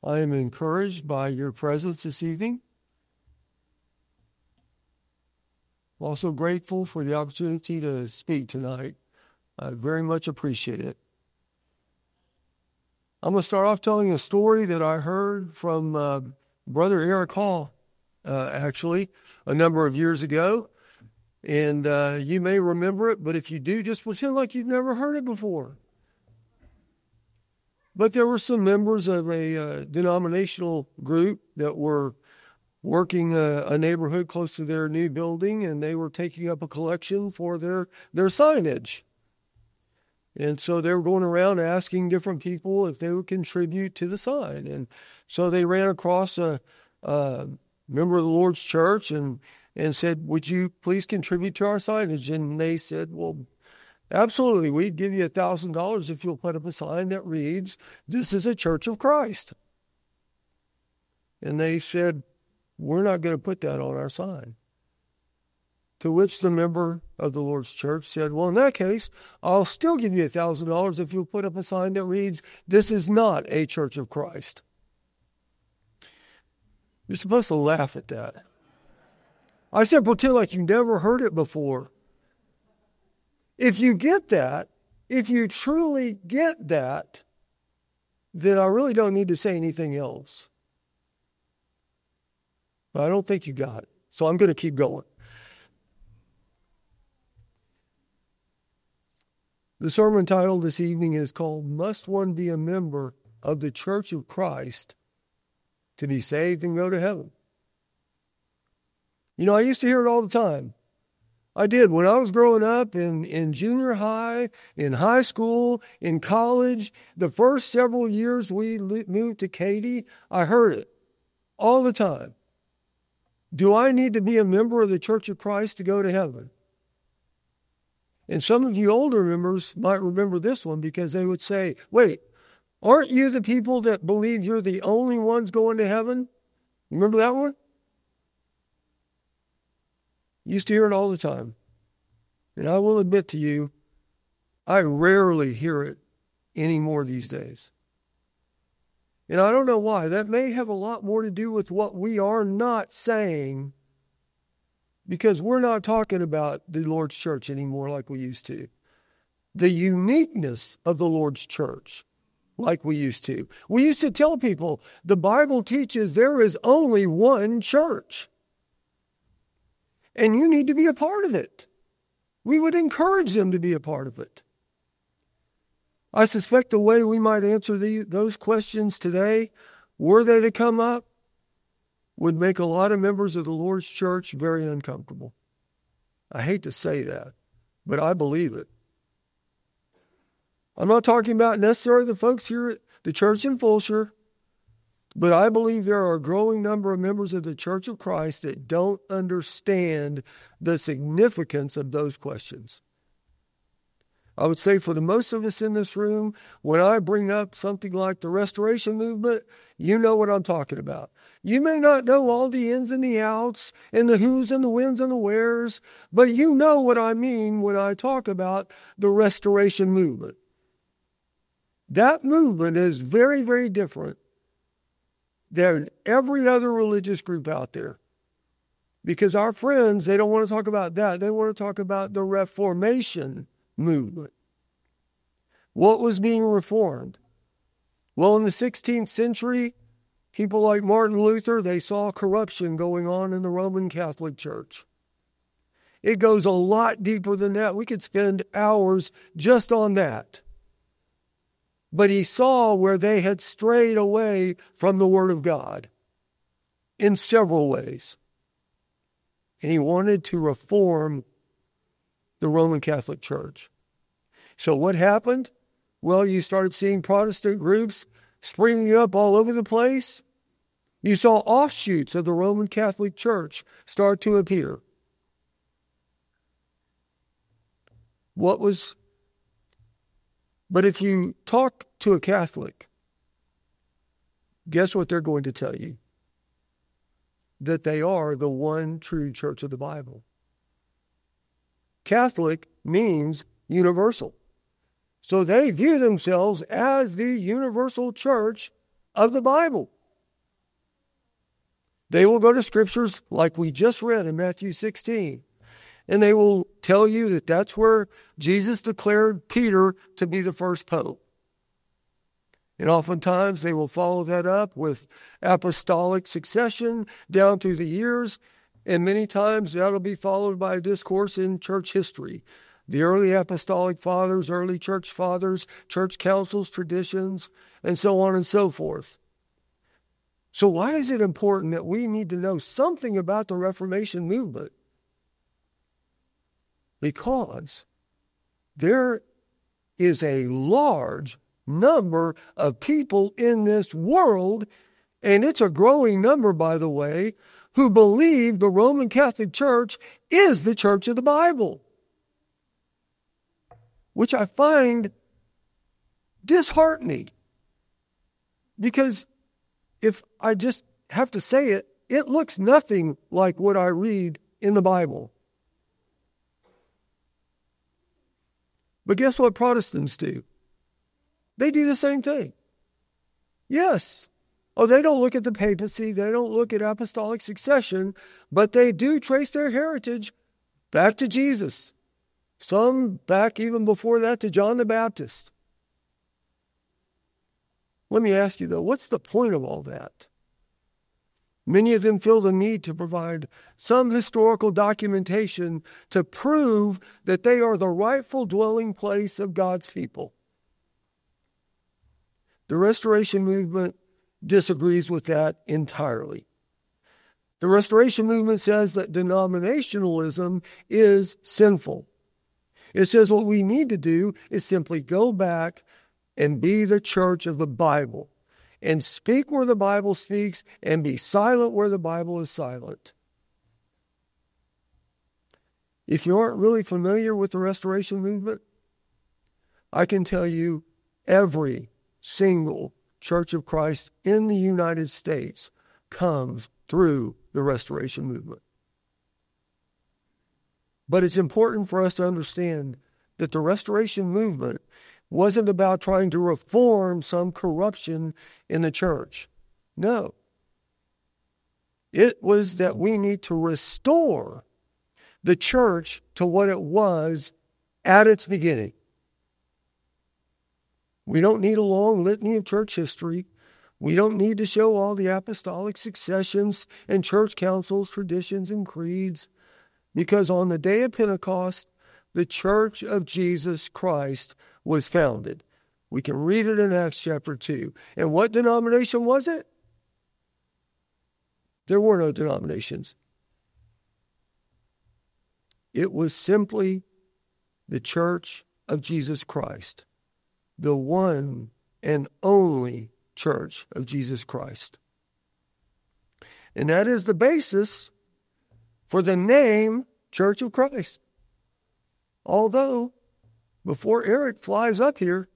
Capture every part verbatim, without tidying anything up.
I am encouraged by your presence this evening. I'm also grateful for the opportunity to speak tonight. I very much appreciate it. I'm going to start off telling a story that I heard from uh, Brother Eric Hall, uh, actually, a number of years ago. And uh, you may remember it, but if you do, just pretend like you've never heard it before. But there were some members of a uh, denominational group that were working a, a neighborhood close to their new building, and they were taking up a collection for their, their signage. And so they were going around asking different people if they would contribute to the sign. And so they ran across a, a member of the Lord's church and, and said, would you please contribute to our signage? And they said, well, absolutely. We'd give you a thousand dollars if you'll put up a sign that reads, "This is a Church of Christ." And they said, we're not going to put that on our sign. To which the member of the Lord's church said, well, in that case, I'll still give you a thousand dollars if you'll put up a sign that reads, "This is not a Church of Christ." You're supposed to laugh at that. I said, pretend like you never heard it before. If you get that, if you truly get that, then I really don't need to say anything else. But I don't think you got it. So I'm going to keep going. The sermon title this evening is called, Must One Be a Member of the Church of Christ to Be Saved and Go to Heaven? You know, I used to hear it all the time. I did. When I was growing up in, in junior high, in high school, in college, the first several years we moved to Katy, I heard it all the time. Do I need to be a member of the Church of Christ to go to heaven? And some of you older members might remember this one because they would say, wait, aren't you the people that believe you're the only ones going to heaven? Remember that one? Used to hear it all the time. And I will admit to you, I rarely hear it anymore these days. And I don't know why. That may have a lot more to do with what we are not saying, because we're not talking about the Lord's church anymore like we used to. The uniqueness of the Lord's church like we used to. We used to tell people the Bible teaches there is only one church. And you need to be a part of it. We would encourage them to be a part of it. I suspect the way we might answer the, those questions today, were they to come up, would make a lot of members of the Lord's church very uncomfortable. I hate to say that, but I believe it. I'm not talking about necessarily the folks here at the church in Fulshear, but I believe there are a growing number of members of the Church of Christ that don't understand the significance of those questions. I would say for the most of us in this room, when I bring up something like the Restoration Movement, you know what I'm talking about. You may not know all the ins and the outs and the who's and the whens and the wheres, but you know what I mean when I talk about the Restoration Movement. That movement is very, very different than every other religious group out there. Because our friends, they don't want to talk about that. They want to talk about the Reformation movement. What was being reformed? Well, in the sixteenth century, people like Martin Luther, they saw corruption going on in the Roman Catholic Church. It goes a lot deeper than that. We could spend hours just on that. But he saw where they had strayed away from the Word of God in several ways. And he wanted to reform the Roman Catholic Church. So what happened? Well, you started seeing Protestant groups springing up all over the place. You saw offshoots of the Roman Catholic Church start to appear. What was... But if you talk to a Catholic, guess what they're going to tell you? That they are the one true church of the Bible. Catholic means universal. So they view themselves as the universal church of the Bible. They will go to scriptures like we just read in Matthew sixteen, and they will tell you that that's where Jesus declared Peter to be the first pope. And oftentimes they will follow that up with apostolic succession down through the years, and many times that'll be followed by a discourse in church history. The early apostolic fathers, early church fathers, church councils, traditions, and so on and so forth. So why is it important that we need to know something about the Reformation movement? Because there is a large number of people in this world, and it's a growing number, by the way, who believe the Roman Catholic Church is the church of the Bible, which I find disheartening. Because if I just have to say it, it looks nothing like what I read in the Bible. But guess what Protestants do? They do the same thing. Yes. Oh, they don't look at the papacy. They don't look at apostolic succession, but they do trace their heritage back to Jesus. Some back even before that to John the Baptist. Let me ask you though, what's the point of all that? Many of them feel the need to provide some historical documentation to prove that they are the rightful dwelling place of God's people. The Restoration Movement disagrees with that entirely. The Restoration Movement says that denominationalism is sinful. It says what we need to do is simply go back and be the church of the Bible and speak where the Bible speaks and be silent where the Bible is silent. If you aren't really familiar with the Restoration Movement, I can tell you every single Church of Christ in the United States comes through the Restoration Movement. But it's important for us to understand that the Restoration Movement wasn't about trying to reform some corruption in the church. No. It was that we need to restore the church to what it was at its beginning. We don't need a long litany of church history. We don't need to show all the apostolic successions and church councils, traditions, and creeds, because on the day of Pentecost, the Church of Jesus Christ was founded. We can read it in Acts chapter two. And what denomination was it? There were no denominations. It was simply the Church of Jesus Christ, the one and only Church of Jesus Christ. And that is the basis for the name Church of Christ. Although, before Eric flies up here,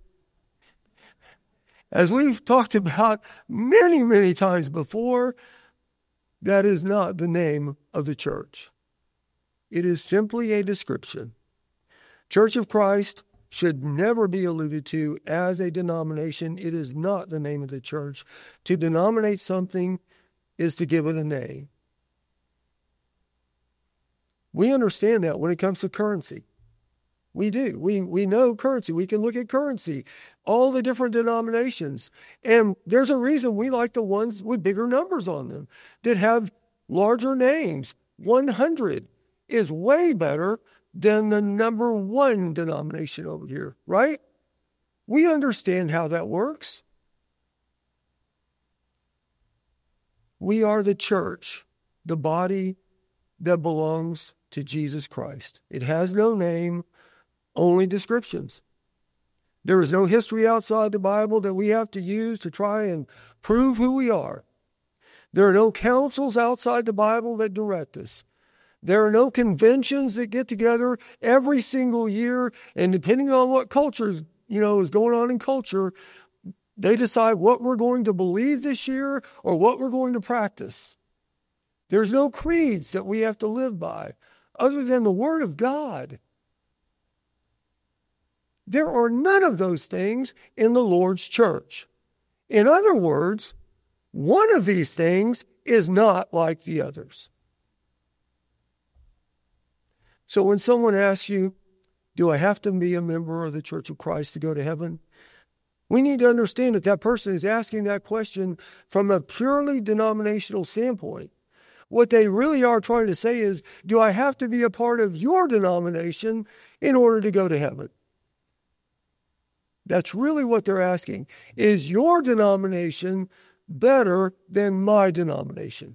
as we've talked about many, many times before, that is not the name of the church. It is simply a description. Church of Christ should never be alluded to as a denomination. It is not the name of the church. To denominate something is to give it a name. We understand that when it comes to currency. We do. We we know currency. We can look at currency, all the different denominations. And there's a reason we like the ones with bigger numbers on them that have larger names. one hundred is way better than the number one denomination over here, right? We understand how that works. We are the church, the body that belongs to Jesus Christ. It has no name, only descriptions. There is no history outside the Bible that we have to use to try and prove who we are. There are no councils outside the Bible that direct us. There are no conventions that get together every single year, and depending on what cultures, you know, is going on in culture, they decide what we're going to believe this year or what we're going to practice. There's no creeds that we have to live by other than the Word of God. There are none of those things in the Lord's church. In other words, one of these things is not like the others. So when someone asks you, do I have to be a member of the Church of Christ to go to heaven? We need to understand that that person is asking that question from a purely denominational standpoint. What they really are trying to say is, do I have to be a part of your denomination in order to go to heaven? That's really what they're asking. Is your denomination better than my denomination?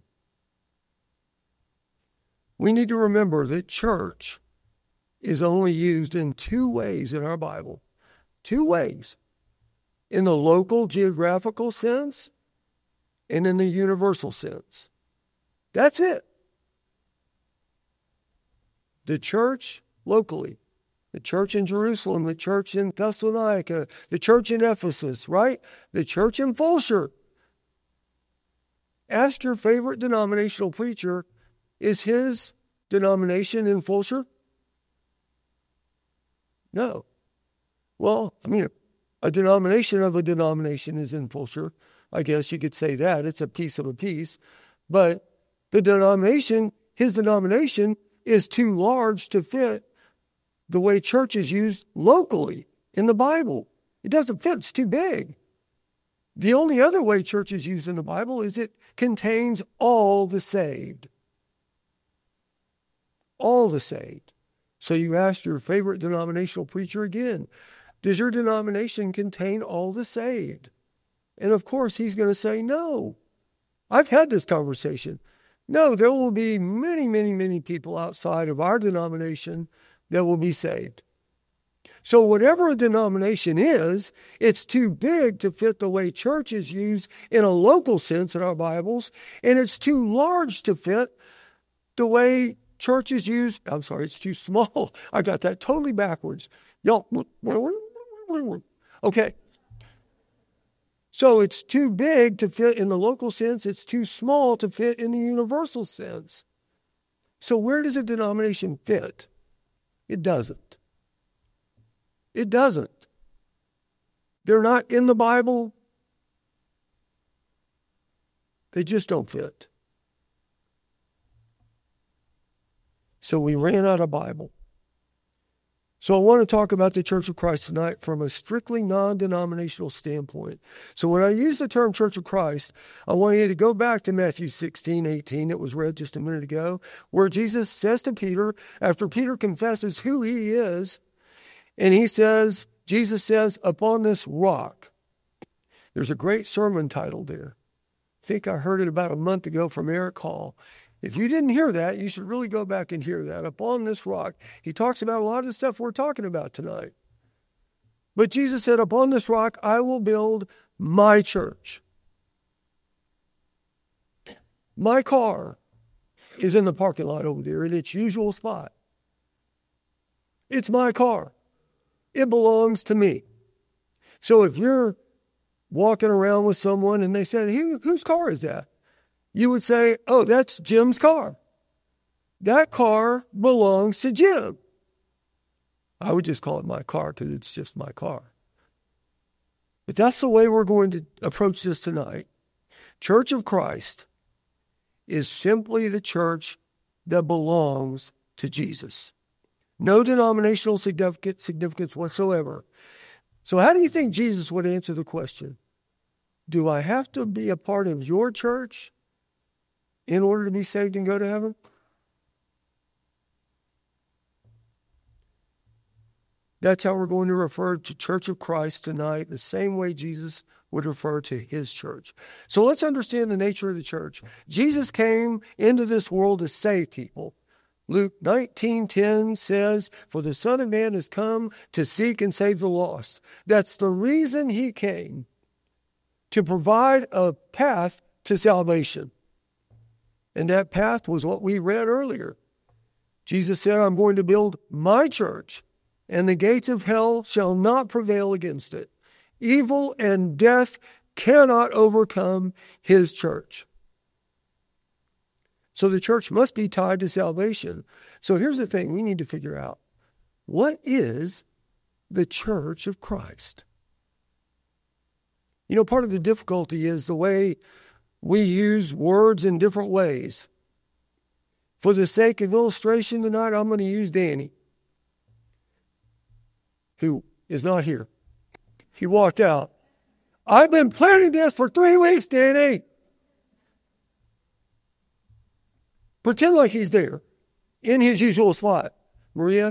We need to remember that church is only used in two ways in our Bible. Two ways. In the local geographical sense and in the universal sense. That's it. The church locally, the church in Jerusalem, the church in Thessalonica, the church in Ephesus, right? The church in Fulshire. Ask your favorite denominational preacher, is his denomination in Fulshire? No. Well, I mean, a denomination of a denomination is in Fulshire. I guess you could say that. It's a piece of a piece. But the denomination, his denomination, is too large to fit the way church is used locally in the Bible. It doesn't fit. It's too big. The only other way church is used in the Bible is it contains all the saved. All the saved. So you ask your favorite denominational preacher again, does your denomination contain all the saved? And of course, he's going to say no. I've had this conversation. No, there will be many, many, many people outside of our denomination that will be saved. So whatever a denomination is, it's too big to fit the way church is used in a local sense in our Bibles, and it's too large to fit the way church is used. I'm sorry, it's too small. I got that totally backwards. Y'all, okay. So it's too big to fit in the local sense. It's too small to fit in the universal sense. So where does a denomination fit? It doesn't. It doesn't. They're not in the Bible. They just don't fit. So we ran out of Bible. So I want to talk about the Church of Christ tonight from a strictly non-denominational standpoint. So when I use the term Church of Christ, I want you to go back to Matthew sixteen eighteen that was read just a minute ago, where Jesus says to Peter, after Peter confesses who he is, and he says, Jesus says, upon this rock. There's a great sermon title there. I think I heard it about a month ago from Eric Hall. If you didn't hear that, you should really go back and hear that. Upon this rock. He talks about a lot of the stuff we're talking about tonight. But Jesus said, upon this rock, I will build my church. My car is in the parking lot over there in its usual spot. It's my car. It belongs to me. So if you're walking around with someone and they said, Who, whose car is that? You would say, oh, that's Jim's car. That car belongs to Jim. I would just call it my car because it's just my car. But that's the way we're going to approach this tonight. Church of Christ is simply the church that belongs to Jesus. No denominational significance whatsoever. So how do you think Jesus would answer the question? Do I have to be a part of your church in order to be saved and go to heaven? That's how we're going to refer to Church of Christ tonight, the same way Jesus would refer to his church. So let's understand the nature of the church. Jesus came into this world to save people. Luke nineteen ten says, for the Son of Man has come to seek and save the lost. That's the reason he came, to provide a path to salvation. And that path was what we read earlier. Jesus said, I'm going to build my church, and the gates of hell shall not prevail against it. Evil and death cannot overcome his church. So the church must be tied to salvation. So here's the thing we need to figure out. What is the Church of Christ? You know, part of the difficulty is the way we use words in different ways. For the sake of illustration tonight, I'm going to use Danny, who is not here. He walked out. I've been planning this for three weeks, Danny. Pretend like he's there in his usual spot. Maria?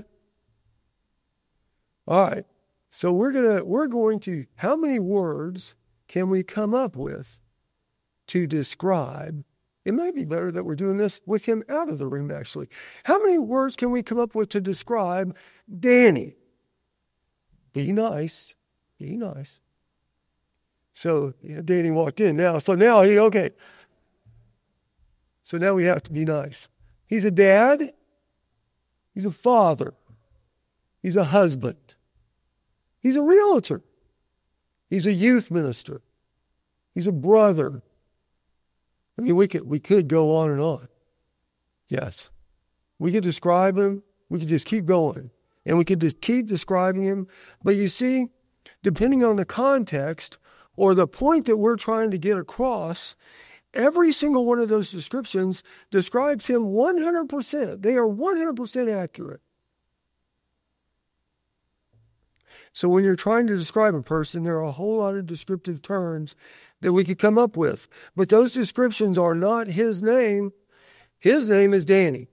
All right. So we're gonna we're going to how many words can we come up with to describe? It might be better that we're doing this with him out of the room, actually. How many words can we come up with to describe Danny? Be nice. Be nice. So yeah, Danny walked in now. So now he, okay. So now we have to be nice. He's a dad. He's a father. He's a husband. He's a realtor. He's a youth minister. He's a brother. I mean, we could we could go on and on. Yes. We could describe him. We could just keep going. And we could just keep describing him. But you see, depending on the context or the point that we're trying to get across, every single one of those descriptions describes him one hundred percent. They are one hundred percent accurate. So when you're trying to describe a person, there are a whole lot of descriptive terms that we could come up with. But those descriptions are not his name. His name is Danny.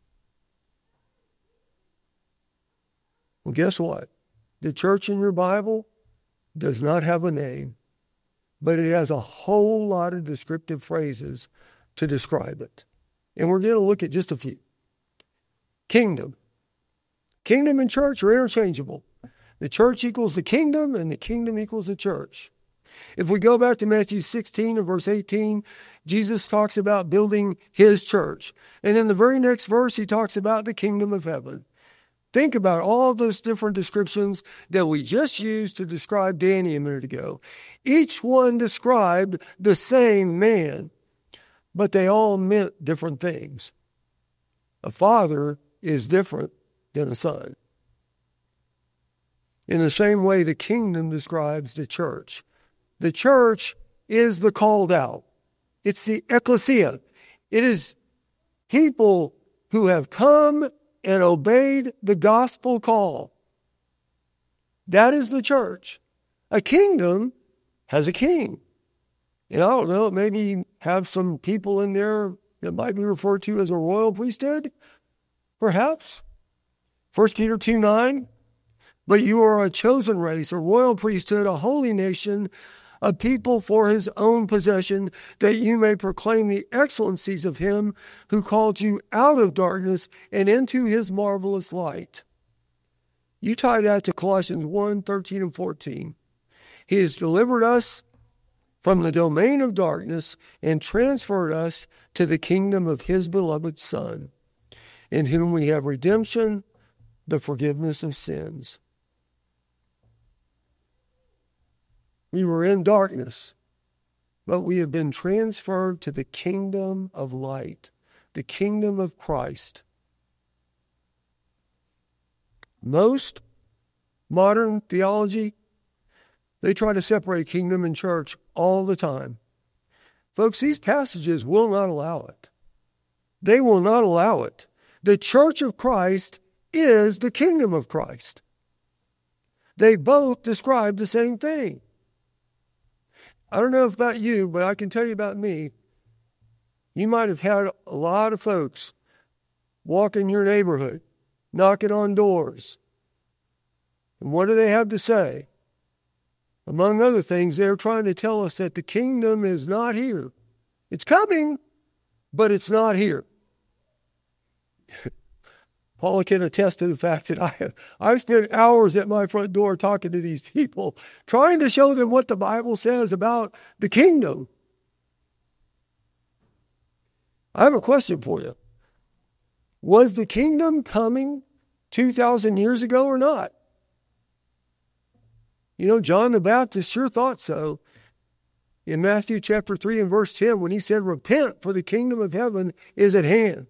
Well, guess what? The church in your Bible does not have a name, but it has a whole lot of descriptive phrases to describe it. And we're going to look at just a few. Kingdom. Kingdom and church are interchangeable. The church equals the kingdom, and the kingdom equals the church. If we go back to Matthew sixteen and verse eighteen, Jesus talks about building his church. And in the very next verse, he talks about the kingdom of heaven. Think about all those different descriptions that we just used to describe Danny a minute ago. Each one described the same man, but they all meant different things. A father is different than a son. In the same way, the kingdom describes the church. The church is the called out. It's the ecclesia. It is people who have come and obeyed the gospel call. That is the church. A kingdom has a king. And I don't know, maybe have some people in there that might be referred to as a royal priesthood, perhaps. First Peter two nine. But you are a chosen race, a royal priesthood, a holy nation, a people for his own possession, that you may proclaim the excellencies of him who called you out of darkness and into his marvelous light. You tie that to Colossians one, thirteen and fourteen. He has delivered us from the domain of darkness and transferred us to the kingdom of his beloved Son, in whom we have redemption, the forgiveness of sins. We were in darkness, but we have been transferred to the kingdom of light, the kingdom of Christ. Most modern theology, they try to separate kingdom and church all the time. Folks, these passages will not allow it. They will not allow it. The church of Christ is the kingdom of Christ. They both describe the same thing. I don't know about you, but I can tell you about me. You might have had a lot of folks walk in your neighborhood, knocking on doors. And what do they have to say? Among other things, they're trying to tell us that the kingdom is not here. It's coming, but it's not here. Paula can attest to the fact that I have I've spent hours at my front door talking to these people, trying to show them what the Bible says about the kingdom. I have a question for you. Was the kingdom coming two thousand years ago or not? You know, John the Baptist sure thought so. In Matthew chapter three and verse ten, when he said, "Repent, for the kingdom of heaven is at hand."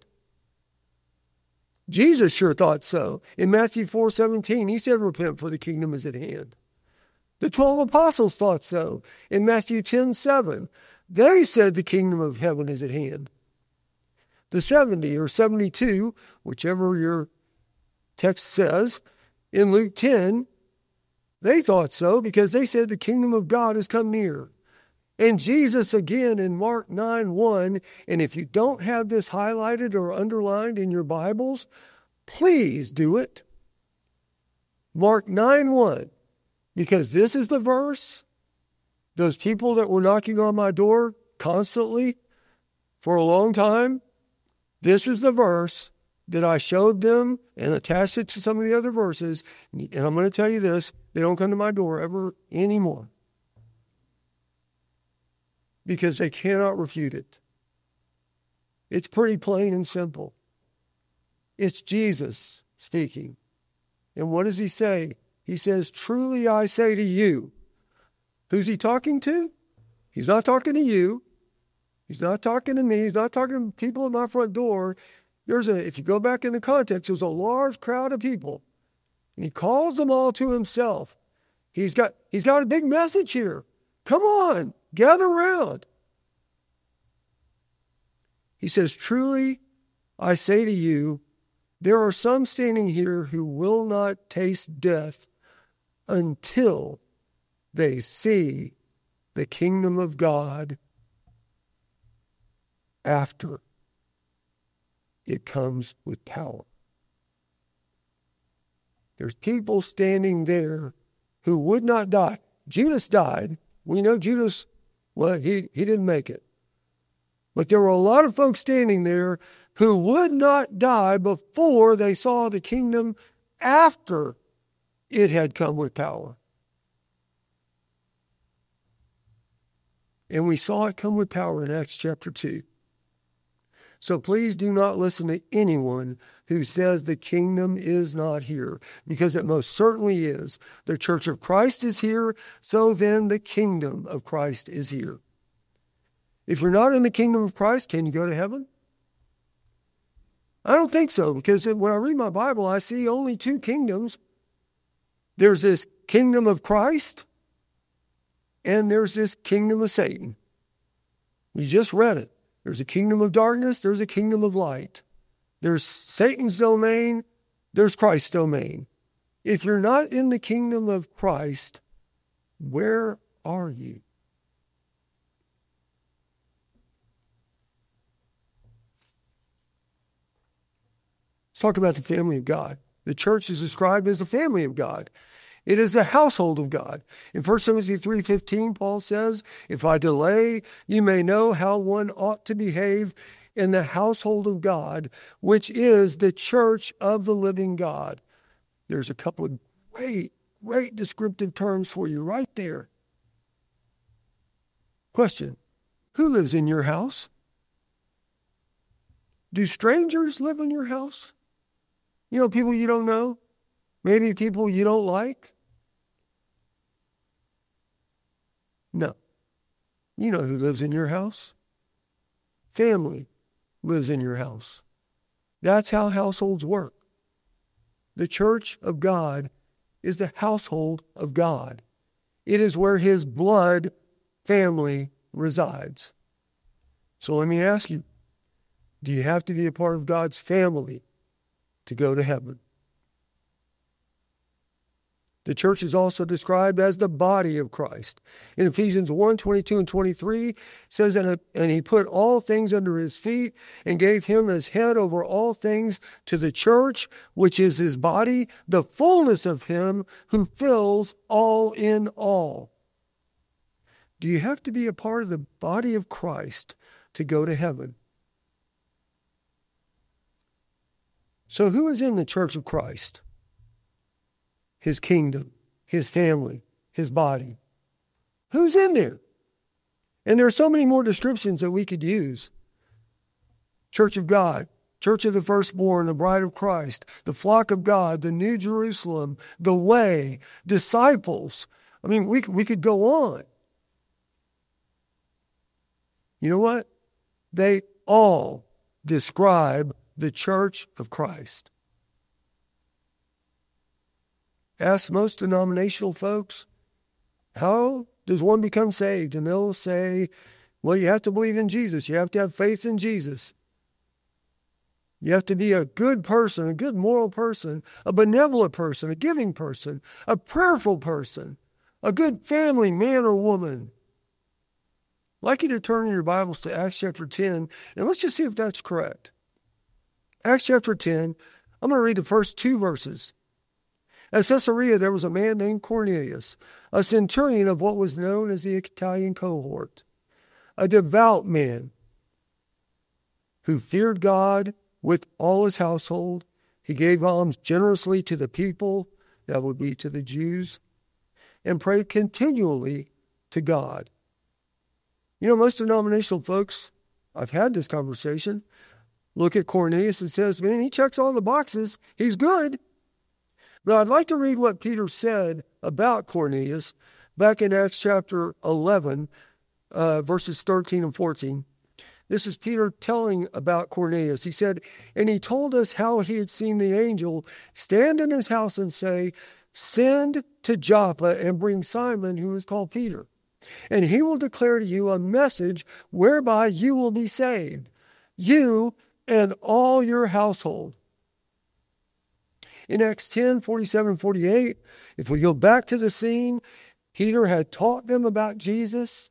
Jesus sure thought so. In Matthew four seventeen, he said, "Repent, for the kingdom is at hand." The twelve apostles thought so. In Matthew ten seven, They said the kingdom of heaven is at hand. The seventy or seventy-two, whichever your text says, in Luke ten, they thought so because they said the kingdom of God has come near. And Jesus again in Mark nine one, and if you don't have this highlighted or underlined in your Bibles, please do it. Mark nine one, because this is the verse. Those people that were knocking on my door constantly for a long time, this is the verse that I showed them and attached it to some of the other verses. And I'm going to tell you this, they don't come to my door ever anymore because they cannot refute it. It's pretty plain and simple. It's Jesus speaking. And what does he say? He says, truly I say to you. Who's he talking to? He's not talking to you. He's not talking to me. He's not talking to people at my front door. There's a, if you go back in the context, there's a large crowd of people. And he calls them all to himself. He's got, he's got a big message here. Come on, gather around. He says, truly I say to you, there are some standing here who will not taste death until they see the kingdom of God after it comes with power. There's people standing there who would not die. Judas died. We know Judas, well, he, he didn't make it. But there were a lot of folks standing there who would not die before they saw the kingdom after it had come with power. And we saw it come with power in Acts chapter two. So please do not listen to anyone who says the kingdom is not here, because it most certainly is. The church of Christ is here, so then the kingdom of Christ is here. If you're not in the kingdom of Christ, can you go to heaven? I don't think so, because when I read my Bible, I see only two kingdoms. There's this kingdom of Christ, and there's this kingdom of Satan. We just read it. There's a kingdom of darkness, there's a kingdom of light. There's Satan's domain, there's Christ's domain. If you're not in the kingdom of Christ, where are you? Let's talk about the family of God. The church is described as the family of God. It is the household of God. In First Timothy three fifteen, Paul says, if I delay, you may know how one ought to behave in the household of God, which is the church of the living God. There's a couple of great, great descriptive terms for you right there. Question, who lives in your house? Do strangers live in your house? You know, people you don't know? Maybe people you don't like? No. You know who lives in your house? Family lives in your house. That's how households work. The church of God is the household of God. It is where his blood family resides. So let me ask you, do you have to be a part of God's family to go to heaven? The church is also described as the body of Christ. In Ephesians one, twenty-two and twenty-three, it says, and, and he put all things under his feet and gave him as head over all things to the church, which is his body, the fullness of him who fills all in all. Do you have to be a part of the body of Christ to go to heaven? So who is in the church of Christ? His kingdom, his family, his body. Who's in there? And there are so many more descriptions that we could use. Church of God, church of the firstborn, the bride of Christ, the flock of God, the New Jerusalem, the way, disciples. I mean, we, we could go on. You know what? They all describe the church of Christ. Ask most denominational folks, how does one become saved? And they'll say, Well, you have to believe in Jesus. You have to have faith in Jesus. You have to be a good person, a good moral person, a benevolent person, a giving person, a prayerful person, a good family man or woman. I'd like you to turn in your Bibles to Acts chapter ten, and let's just see if that's correct. Acts chapter ten, I'm going to read the first two verses. At Caesarea, there was a man named Cornelius, a centurion of what was known as the Italian cohort, a devout man who feared God with all his household. He gave alms generously to the people, that would be to the Jews, and prayed continually to God. You know, most denominational folks, I've had this conversation, look at Cornelius and says, man, he checks all the boxes. He's good. But I'd like to read what Peter said about Cornelius back in Acts chapter eleven, uh, verses thirteen and fourteen. This is Peter telling about Cornelius. He said, and he told us how he had seen the angel stand in his house and say, send to Joppa and bring Simon, who is called Peter. And he will declare to you a message whereby you will be saved, you and all your household. In Acts ten, forty-seven, forty-eight, if we go back to the scene, Peter had taught them about Jesus.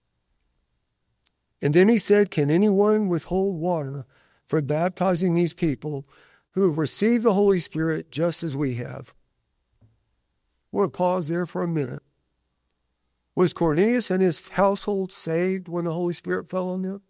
And then he said, can anyone withhold water for baptizing these people who have received the Holy Spirit just as we have? I want to pause there for a minute. Was Cornelius and his household saved when the Holy Spirit fell on them?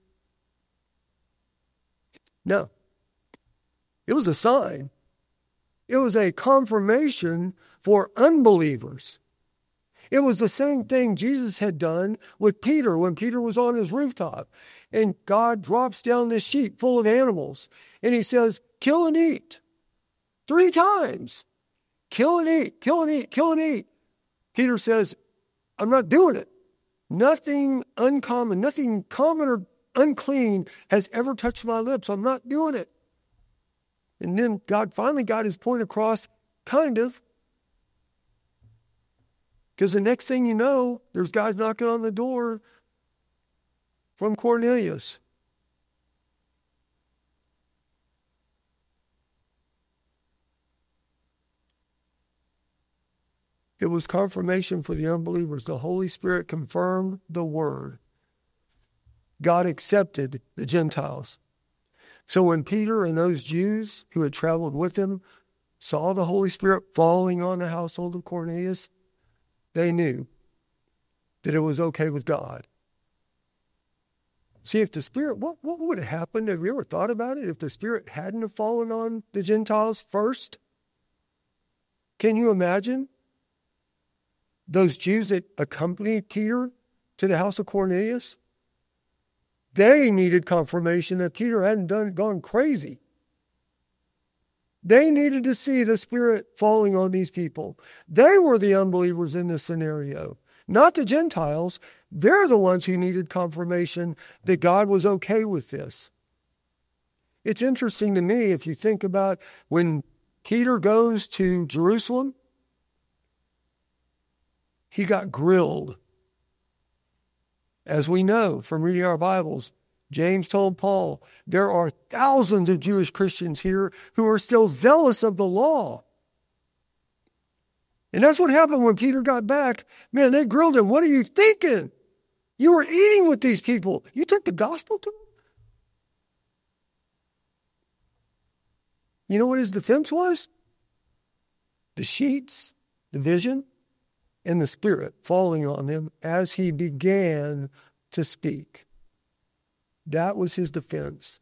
No. It was a sign. It was a confirmation for unbelievers. It was the same thing Jesus had done with Peter when Peter was on his rooftop. And God drops down this sheet full of animals. And he says, kill and eat. Three times. Kill and eat, kill and eat, kill and eat. Peter says, I'm not doing it. Nothing uncommon, nothing common or unclean has ever touched my lips. I'm not doing it. And then God finally got his point across, kind of. Because the next thing you know, there's guys knocking on the door from Cornelius. It was confirmation for the unbelievers. The Holy Spirit confirmed the word. God accepted the Gentiles. So when Peter and those Jews who had traveled with him saw the Holy Spirit falling on the household of Cornelius, they knew that it was okay with God. See, if the Spirit, what, what would have happened? Have you ever thought about it? If the Spirit hadn't have fallen on the Gentiles first? Can you imagine those Jews that accompanied Peter to the house of Cornelius? They needed confirmation that Peter hadn't done gone crazy. They needed to see the Spirit falling on these people. They were the unbelievers in this scenario, not the Gentiles. They're the ones who needed confirmation that God was okay with this. It's interesting to me if you think about when Peter goes to Jerusalem, he got grilled. As we know from reading our Bibles, James told Paul, there are thousands of Jewish Christians here who are still zealous of the law. And that's what happened when Peter got back. Man, they grilled him. What are you thinking? You were eating with these people. You took the gospel to them? You know what his defense was? The sheets, the vision, and the Spirit falling on him as he began to speak. That was his defense.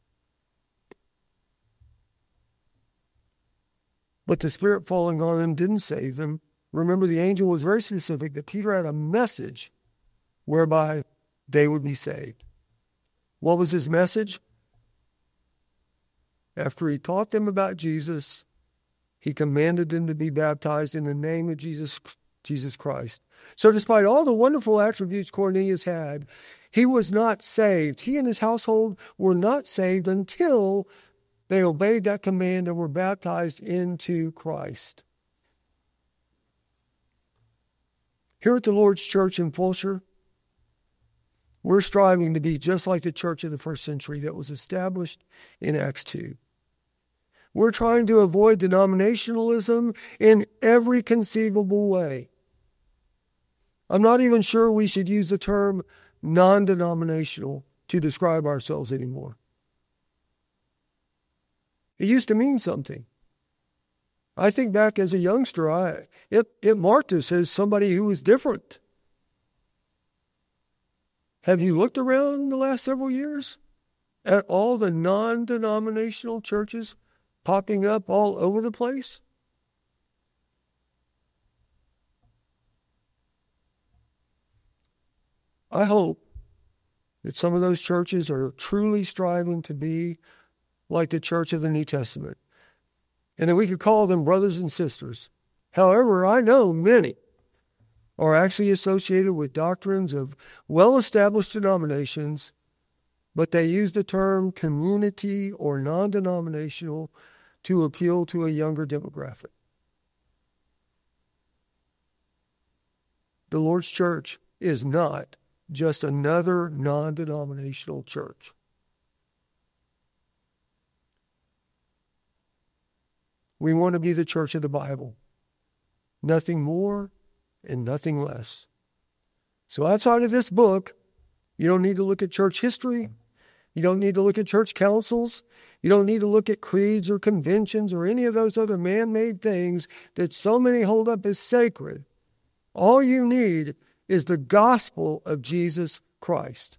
But the Spirit falling on him didn't save him. Remember, the angel was very specific that Peter had a message whereby they would be saved. What was his message? After he taught them about Jesus, he commanded them to be baptized in the name of Jesus Jesus Christ. So despite all the wonderful attributes Cornelius had, he was not saved. He and his household were not saved until they obeyed that command and were baptized into Christ. Here at the Lord's Church in Fulshear, We're striving to be just like the church of the first century that was established in Acts two. We're trying to avoid denominationalism in every conceivable way. I'm not even sure we should use the term non-denominational to describe ourselves anymore. It used to mean something. I think back as a youngster, I it, it marked us as somebody who was different. Have you looked around the last several years at all the non-denominational churches popping up all over the place? I hope that some of those churches are truly striving to be like the church of the New Testament, and that we could call them brothers and sisters. However, I know many are actually associated with doctrines of well-established denominations, but they use the term community or non-denominational to appeal to a younger demographic. The Lord's church is not just another non-denominational church. We want to be the church of the Bible. Nothing more and nothing less. So outside of this book, you don't need to look at church history. You don't need to look at church councils. You don't need to look at creeds or conventions or any of those other man-made things that so many hold up as sacred. All you need is the gospel of Jesus Christ.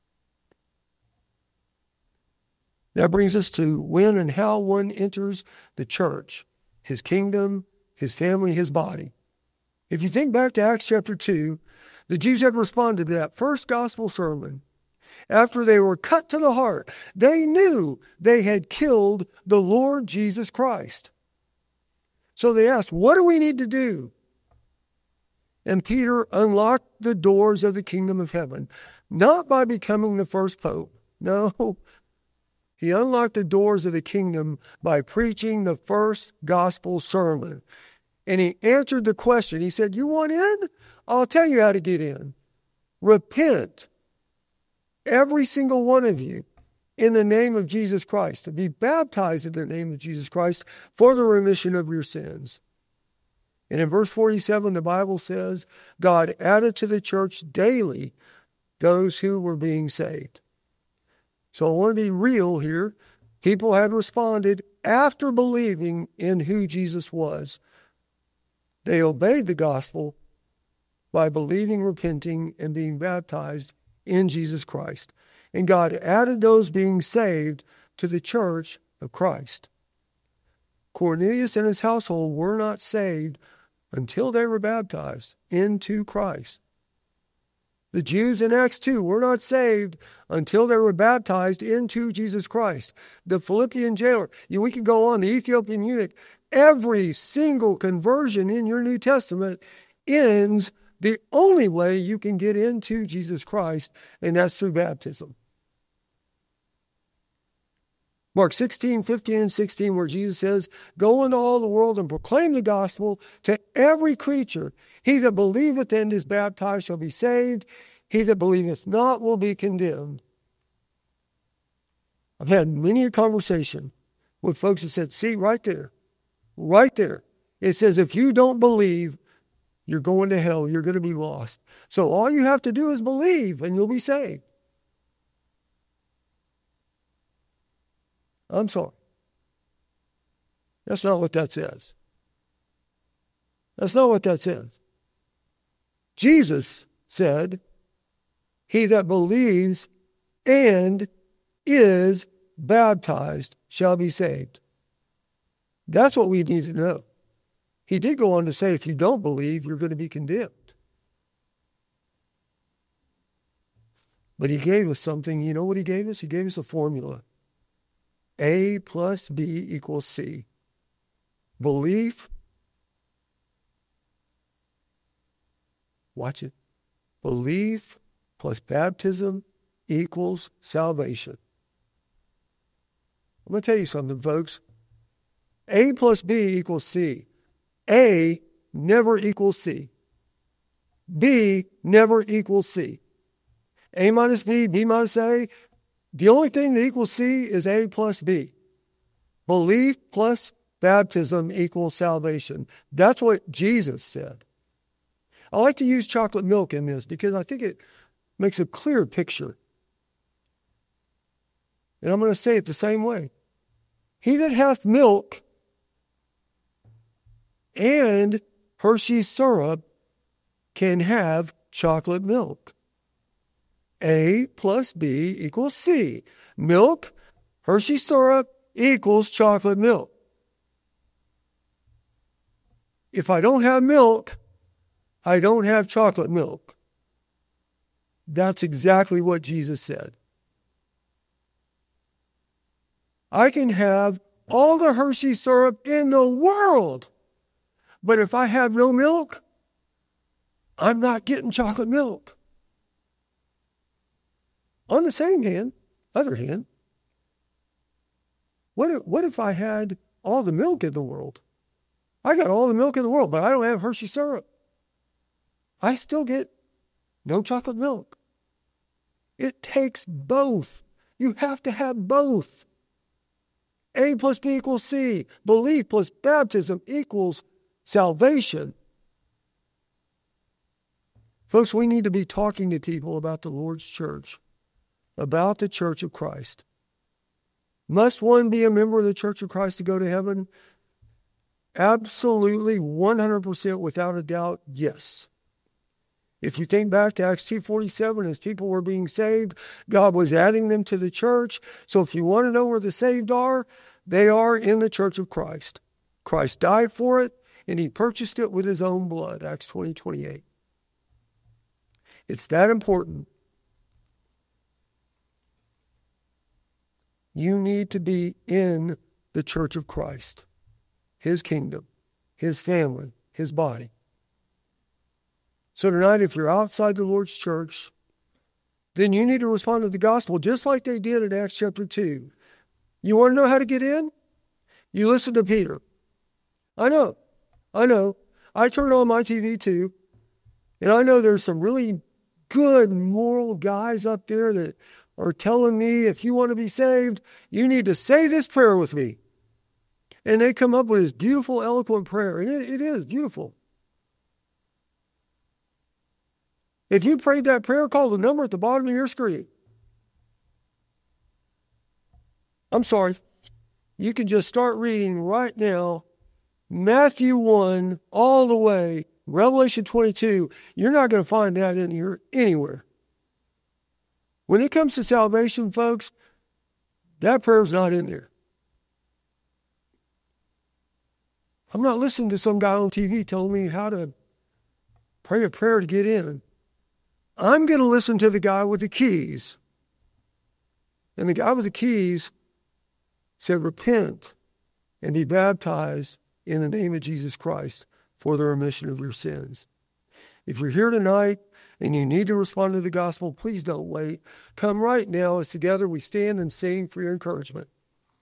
That brings us to when and how one enters the church, his kingdom, his family, his body. If you think back to Acts chapter two, the Jews had responded to that first gospel sermon. After they were cut to the heart, they knew they had killed the Lord Jesus Christ. So they asked, what do we need to do? And Peter unlocked the doors of the kingdom of heaven, not by becoming the first pope. No, he unlocked the doors of the kingdom by preaching the first gospel sermon. And he answered the question. He said, you want in? I'll tell you how to get in. Repent, every single one of you, in the name of Jesus Christ, to be baptized in the name of Jesus Christ for the remission of your sins. And in verse forty-seven, the Bible says, God added to the church daily those who were being saved. So I want to be real here. People had responded after believing in who Jesus was. They obeyed the gospel by believing, repenting, and being baptized in Jesus Christ. And God added those being saved to the church of Christ. Cornelius and his household were not saved until they were baptized into Christ. The Jews in Acts two were not saved until they were baptized into Jesus Christ. The Philippian jailer, you know, we could go on, the Ethiopian eunuch. Every single conversion in your New Testament ends the only way you can get into Jesus Christ, and that's through baptism. Mark sixteen, fifteen, and sixteen, where Jesus says, go into all the world and proclaim the gospel to every creature. He that believeth and is baptized shall be saved. He that believeth not will be condemned. I've had many a conversation with folks that said, see, right there, right there. It says, if you don't believe, you're going to hell. You're going to be lost. So all you have to do is believe and you'll be saved. I'm sorry. That's not what that says. That's not what that says. Jesus said, he that believes and is baptized shall be saved. That's what we need to know. He did go on to say, if you don't believe, you're going to be condemned. But he gave us something. You know what he gave us? He gave us a formula. A plus B equals C. Belief. Watch it. Belief plus baptism equals salvation. I'm going to tell you something, folks. A plus B equals C. A never equals C. B never equals C. A minus B, B minus A. The only thing that equals C is A plus B. Belief plus baptism equals salvation. That's what Jesus said. I like to use chocolate milk in this because I think it makes a clear picture. And I'm going to say it the same way. He that hath milk and Hershey's syrup can have chocolate milk. A plus B equals C. Milk, Hershey's syrup equals chocolate milk. If I don't have milk, I don't have chocolate milk. That's exactly what Jesus said. I can have all the Hershey syrup in the world, but if I have no milk, I'm not getting chocolate milk. On the same hand, other hand, what if, what if I had all the milk in the world? I got all the milk in the world, but I don't have Hershey syrup. I still get no chocolate milk. It takes both. You have to have both. A plus B equals C. Belief plus baptism equals salvation. Folks, we need to be talking to people about the Lord's church, about the Church of Christ. Must one be a member of the Church of Christ to go to heaven? Absolutely, one hundred percent without a doubt, yes. If you think back to Acts two forty-seven, as people were being saved, God was adding them to the church. So if you want to know where the saved are, they are in the Church of Christ. Christ died for it, and he purchased it with his own blood, Acts twenty twenty-eight. It's that important. You need to be in the Church of Christ, his kingdom, his family, his body. So tonight, if you're outside the Lord's church, then you need to respond to the gospel just like they did in Acts chapter two. You want to know how to get in? You listen to Peter. I know. I know. I turn on my T V too. And I know there's some really good moral guys up there that are telling me if you want to be saved, you need to say this prayer with me. And they come up with this beautiful, eloquent prayer. And it, it is beautiful. If you prayed that prayer, call the number at the bottom of your screen. I'm sorry. You can just start reading right now, Matthew one, all the way, Revelation twenty-two. You're not going to find that in here anywhere. When it comes to salvation, folks, that prayer's not in there. I'm not listening to some guy on T V telling me how to pray a prayer to get in. I'm going to listen to the guy with the keys. And the guy with the keys said, repent and be baptized in the name of Jesus Christ for the remission of your sins. If you're here tonight and you need to respond to the gospel, please don't wait. Come right now as together we stand and sing for your encouragement.